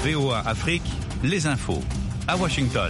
VOA Afrique, les infos. À Washington.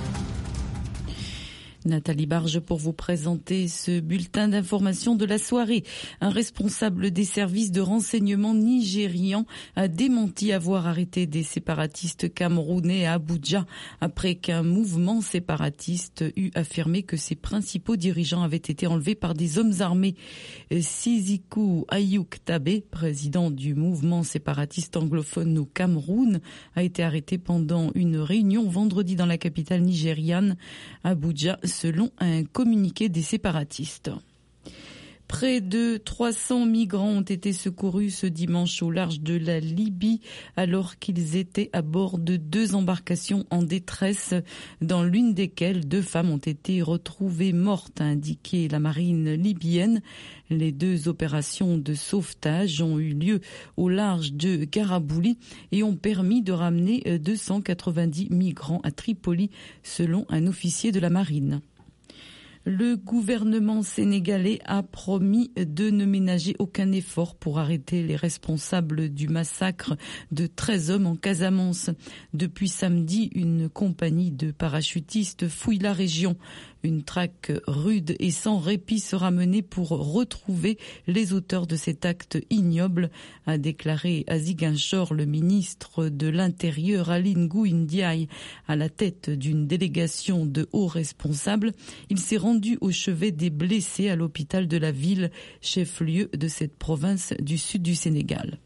Nathalie Barge pour vous présenter ce bulletin d'information de la soirée. Un responsable des services de renseignement nigérian a démenti avoir arrêté des séparatistes camerounais à Abuja après qu'un mouvement séparatiste eut affirmé que ses principaux dirigeants avaient été enlevés par des hommes armés. Sizikou Ayuk Tabe, président du mouvement séparatiste anglophone au Cameroun, a été arrêté pendant une réunion vendredi dans la capitale nigériane, Abuja, selon un communiqué des séparatistes. Près de 300 migrants ont été secourus ce dimanche au large de la Libye alors qu'ils étaient à bord de 2 embarcations en détresse, dans l'une desquelles 2 femmes ont été retrouvées mortes, a indiqué la marine libyenne. Les 2 opérations de sauvetage ont eu lieu au large de Garabouli et ont permis de ramener 290 migrants à Tripoli, selon un officier de la marine. Le gouvernement sénégalais a promis de ne ménager aucun effort pour arrêter les responsables du massacre de 13 hommes en Casamance. Depuis samedi, une compagnie de parachutistes fouille la région. Une traque rude et sans répit sera menée pour retrouver les auteurs de cet acte ignoble, a déclaré à Ziguinchor le ministre de l'Intérieur Aly Ngouille Ndiaye à la tête d'une délégation de hauts responsables. Il s'est rendu au chevet des blessés à l'hôpital de la ville, chef-lieu de cette province du sud du Sénégal.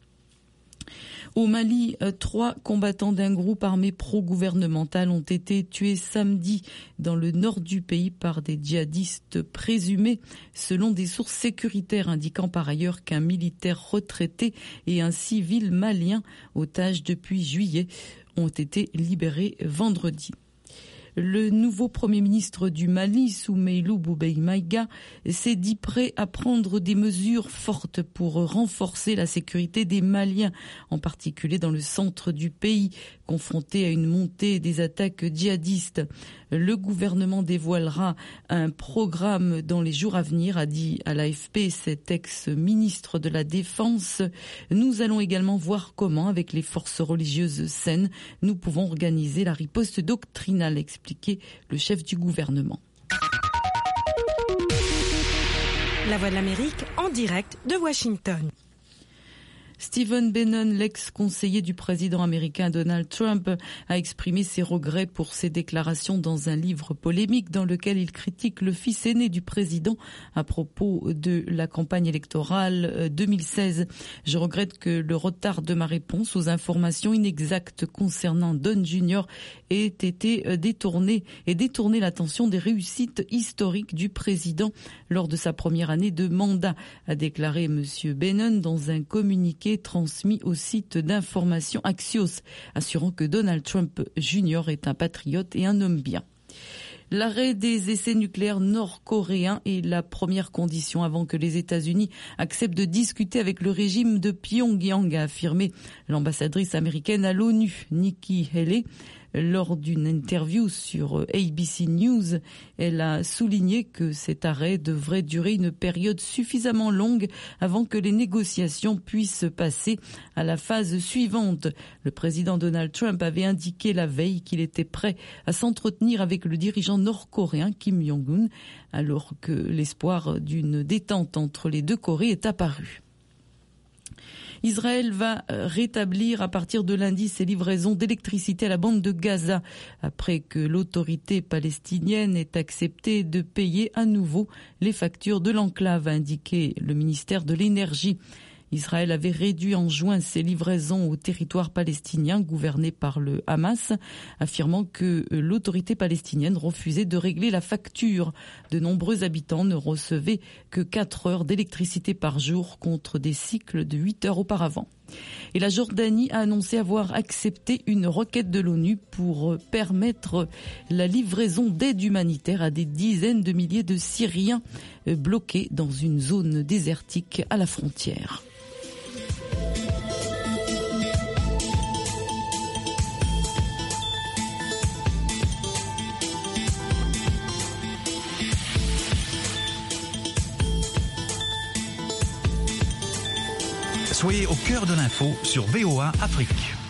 Au Mali, 3 combattants d'un groupe armé pro-gouvernemental ont été tués samedi dans le nord du pays par des djihadistes présumés, selon des sources sécuritaires indiquant par ailleurs qu'un militaire retraité et un civil malien, otages depuis juillet, ont été libérés vendredi. Le nouveau Premier ministre du Mali, Soumeylou Boubèye Maïga, s'est dit prêt à prendre des mesures fortes pour renforcer la sécurité des Maliens, en particulier dans le centre du pays, confronté à une montée des attaques djihadistes. Le gouvernement dévoilera un programme dans les jours à venir, a dit à l'AFP cet ex-ministre de la Défense. Nous allons également voir comment, avec les forces religieuses saines, nous pouvons organiser la riposte doctrinale, expliqué le chef du gouvernement. La Voix de l'Amérique en direct de Washington. Stephen Bannon, l'ex-conseiller du président américain Donald Trump, a exprimé ses regrets pour ses déclarations dans un livre polémique dans lequel il critique le fils aîné du président à propos de la campagne électorale 2016. Je regrette que le retard de ma réponse aux informations inexactes concernant Don Jr. ait été détourné l'attention des réussites historiques du président lors de sa première année de mandat, a déclaré M. Bannon dans un communiqué transmis au site d'information Axios, assurant que Donald Trump Jr. est un patriote et un homme bien. L'arrêt des essais nucléaires nord-coréens est la première condition avant que les États-Unis acceptent de discuter avec le régime de Pyongyang, a affirmé l'ambassadrice américaine à l'ONU, Nikki Haley. Lors d'une interview sur ABC News, elle a souligné que cet arrêt devrait durer une période suffisamment longue avant que les négociations puissent passer à la phase suivante. Le président Donald Trump avait indiqué la veille qu'il était prêt à s'entretenir avec le dirigeant nord-coréen Kim Jong-un, alors que l'espoir d'une détente entre les 2 Corées est apparu. Israël va rétablir à partir de lundi ses livraisons d'électricité à la bande de Gaza, après que l'autorité palestinienne ait accepté de payer à nouveau les factures de l'enclave, a indiqué le ministère de l'Énergie. Israël avait réduit en juin ses livraisons au territoire palestinien gouverné par le Hamas, affirmant que l'autorité palestinienne refusait de régler la facture. De nombreux habitants ne recevaient que 4 heures d'électricité par jour contre des cycles de 8 heures auparavant. Et la Jordanie a annoncé avoir accepté une requête de l'ONU pour permettre la livraison d'aide humanitaire à des dizaines de milliers de Syriens bloqués dans une zone désertique à la frontière. Soyez au cœur de l'info sur VOA Afrique.